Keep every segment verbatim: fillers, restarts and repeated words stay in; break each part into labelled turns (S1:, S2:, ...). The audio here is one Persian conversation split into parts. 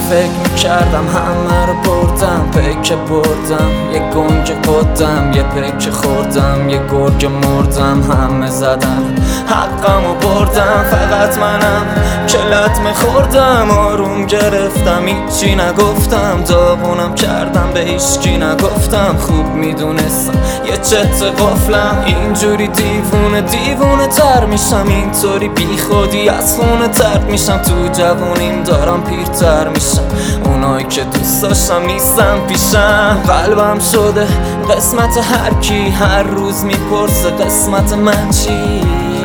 S1: فکر میکردم همه رو بردم، پیک بردم یه گنج قدم، یه پیک خوردم یه گرگ مردم. همه زدن حقمو بردم، فقط منم که لطمه خوردم. آروم گرفتم هیچی نگفتم، داغونم کردم به هیچکی نگفتم. خوب میدونستم یه چت قفلم، اینجوری دیوونه دیوونه تر میشم، اینطوری بی خودی از خونه ترد میشم. تو جوونیم دارم پیرتر میشم، اونایی که دوست داشتم نیستم پیشم. قلبم شده قسمت هر کی، هر روز میپرسه قسمت من چی.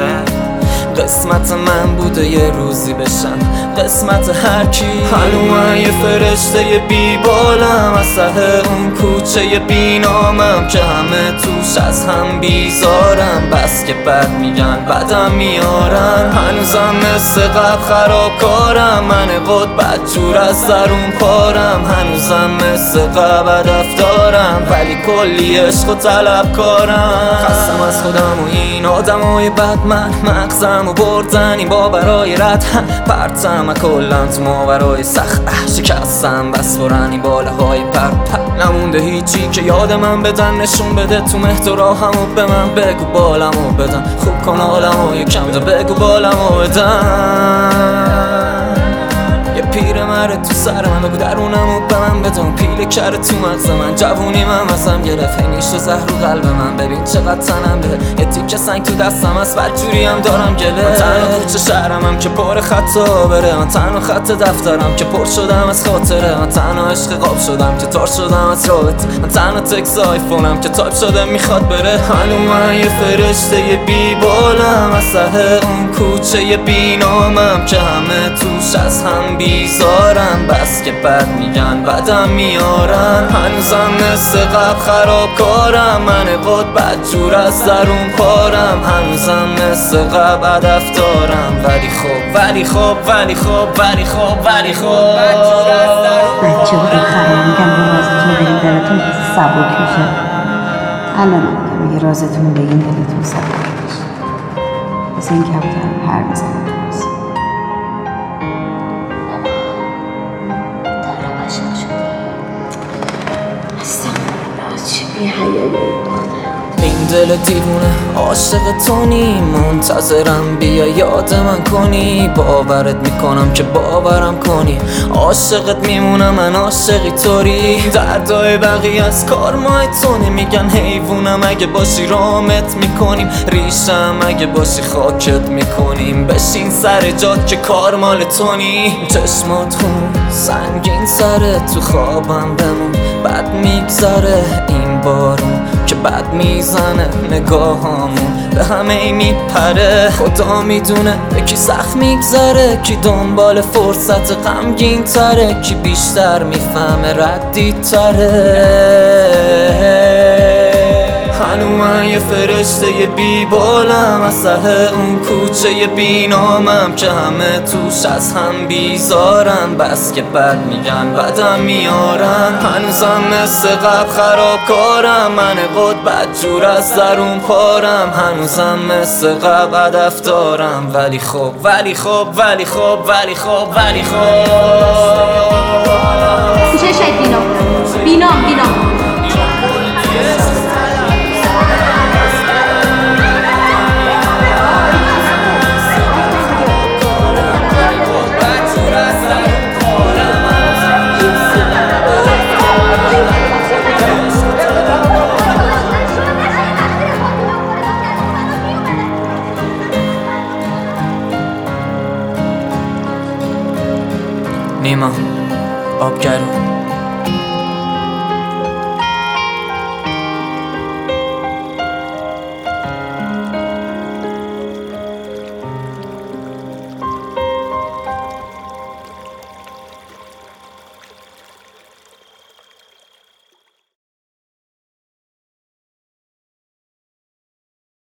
S1: قسمت من بوده یه روزی بشم قسمت هر کی. هنو من یه فرشته بی بالم، از ته اون کوچه بی نامم که همه توش از هم بیزارم. بس که بد میگن بدم میارن، هنوزم مثل قبل خرابکارم. من قد بدجور از درون پارم، هنوزم مثل قبل هدف دارم، ولی کلی عشق و طلبکارم. خستم از خودم و این آدمای بد، من مغزم و بردن این باورای رد هم پرتم کلم تو ماورای سخت. شکستم بس برن این باله های پر پر، نمونده هیچی که یاد من بدن. نشون بده تو مهد و راهمو به من، بگو بالمو بدن خوب کن حالمو یکم ده، بگو بالمو بدن. یه پیر مره تو سر من، بگو درونمو به من بدون. پیله کره تو مغز من، جوونی من ازم گرفت، هی نیش و زهر رو قلب من. ببین چقدر تنم به یه تیکه سنگ تو دستم از بدجوری هم دارم گله. من تنها کوچه شهرمم که پر خطا بره، من تنها خط دفترم که پر شدم از خاطره. من تنها عشق قاب شدم که تار شدم از رابطه، من تنها تکس آیفونم که تایپ شده میخواد بره. هنو من یه فرشته بی بالم، از ته اون کوچه بی نامم که همه توش از هم بیزارم. بس که بد میگن بدم میارن، هنوزم مثل قبل خرابکارم. من قد بدجور از درون پارم، هنوزم مثل قبل هدف دارم. ولی خوب ولی خوب ولی خوب ولی خوب ولی خوب
S2: بچه ها بخرم میگم با رازتون بگیم دلتون سبک میشه. الان میگم میگه رازتون بگیم دلتون سبک میشه. مثل این کبوتر پر میزنم تو بازی.
S1: این دل دیوونه عاشق تو نی، منتظرم بیا یاد من کنی. باورت میکنم که باورم کنی، عاشقت میمونم من عاشقی طوری. دردای بقیه از کار مای تونی، میگن حیوونم اگه باشی رامت میکنیم، ریشم اگه باشی خاکت میکنیم. بشین سر جات که کار مال تونی. چشمات خون سنگین سره، تو خوابم بمون بد میگذره. این بارون که بد میزنه نگاهامون به همه ای میپره. خدا میدونه به کی سخت میگذره، کی دنبال فرصت غمگین تره، کی بیشتر میفهمه ردی تره. هنو من یه فرشته بی بالم، از ته اون کوچه بی نامم که همه توش از هم بیزارم. بس که بد میگن بدم میارن، هنوزم مثل قبل خرابکارم. من قد بدجور از درون پارم، هنوزم مثل قبل هدف دارم. ولی خوب ولی خوب ولی خوب ولی خوب ولی خوب
S3: چه شاید بینام بینام بینام
S1: نیما آبگرو